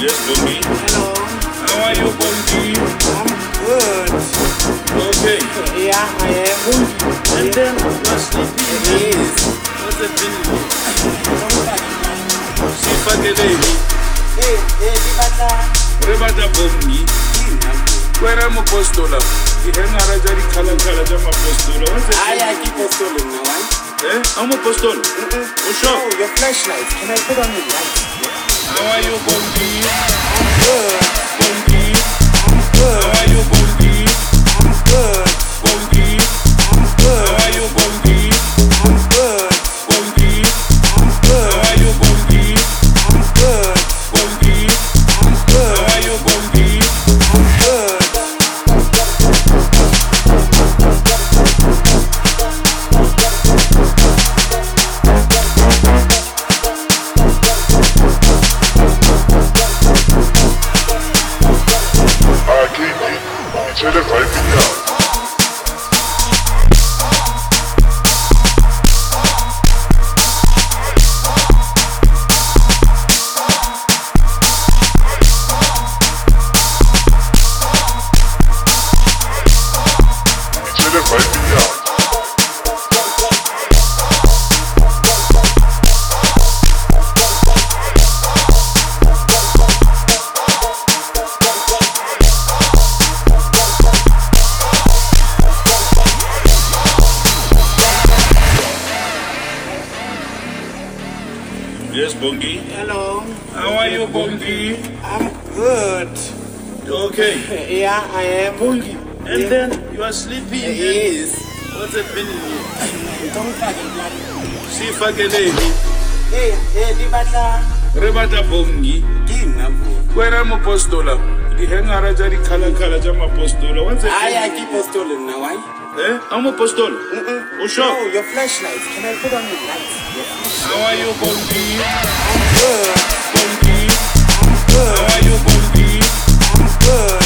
Yes, Bongi. Hello. How are you, Bongi? I'm good. Okay. Yeah, I am. Bongi. And then you're sleeping. Yes. What's the feeling? Sifakeleni. Hey, Libata. Rebata Bongi. Kwera mopostola. Ihengara jari khala jama postola. What's the I feeling? keep a stolen now, right? I'm a postola. Oh, sure. Oh, your flashlight. Can I put on your lights? How are you, Bongi? I'm good. Bongi. I'm good. How are you, Bongi? I'm good. Bongi. I'm good. How are you, Bongi? I'm good. Bongi. I'm How good. are you, Bongi? I'm good. Bongi. I'm good. How are you, Bongi? I'm good. Tell us right now. Yes, Bongi. Hello. How are you, Bongi? I'm good. Okay. Yeah, I am. Bongi. And then you are sleeping. Yes. What's happening here? Don't fucking bloody. Sifakeleni. Hey, Libata. Rebata Bongi. Kwera mopostola. Ihengara jari khala jama postola. What's the I keep a stolen now, right? I'm a postola. Oh, sure. Oh, your flashlight. Can I put on your lights? How are you, Bongi? I'm good. Bongi. I'm good. How are you, Bongi? I'm good.